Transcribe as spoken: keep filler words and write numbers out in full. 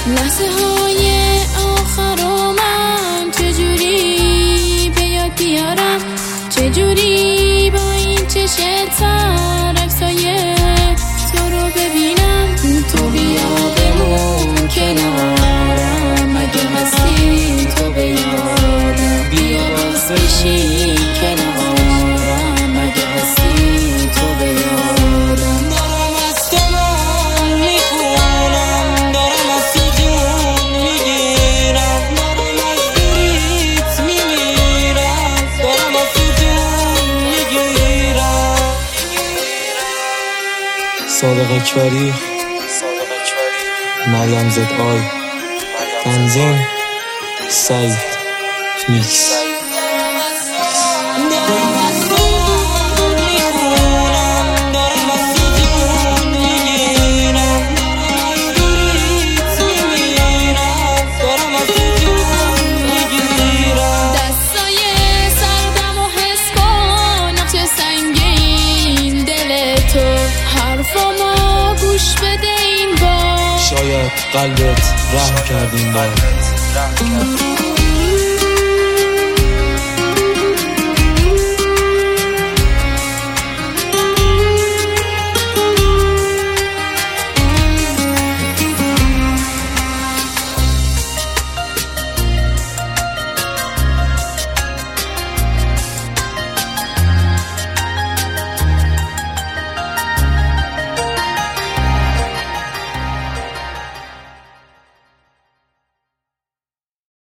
لحظه های آخر و من چجوری به یاد بیارم، چجوری با این چشم تر عکسای تو رو ببینم. تو بیا بمون کنارم، اگه هستی تو به یادم، بیا باز بشین کنارم، اگه هستی تو به یادم. دارم از تو من میخونم، دارم از تو جون میگیرم، دارم از دوریت میمیرم، دارم از تو جون میگیرم. صادق اکبری، مریم زد آی، تنظیم سعید میکس. حرفامو گوش بده این بار، شاید قلبت رحم کرد این بار.